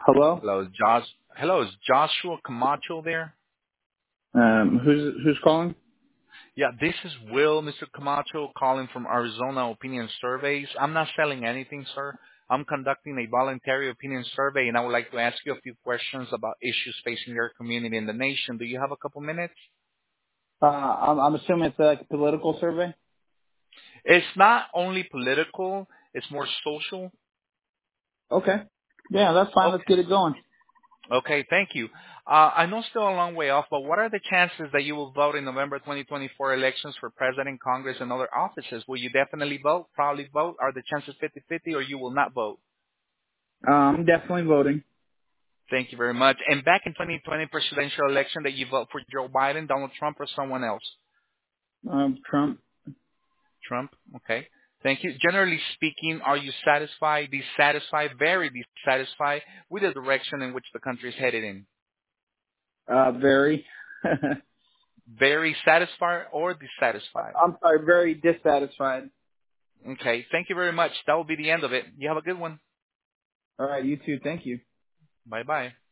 Hello? Hello, is Josh. Hello, is Joshua Camacho there? Who's calling? Yeah, this is Will, Mr. Camacho, calling from Arizona Opinion Surveys. I'm not selling anything, sir. I'm conducting a voluntary opinion survey, and I would like to ask you a few questions about issues facing your community and the nation. Do you have a couple minutes? I'm assuming it's like a political survey. It's not only political; it's more social. Okay. Yeah, that's fine. Let's get it going. Okay, thank you. I know still a long way off, but what are the chances that you will vote in November 2024 elections for president, Congress, and other offices? Will you definitely vote, probably vote? Are the chances 50-50, or you will not vote? I'm definitely voting. Thank you very much. And back in 2020 presidential election, that you vote for Joe Biden, Donald Trump, or someone else? Trump. Trump, okay. Thank you. Generally speaking, are you satisfied, dissatisfied, very dissatisfied with the direction in which the country is headed in? Very. Very satisfied or dissatisfied? I'm sorry, very dissatisfied. Okay. Thank you very much. That will be the end of it. You have a good one. All right, you too. Thank you. Bye-bye.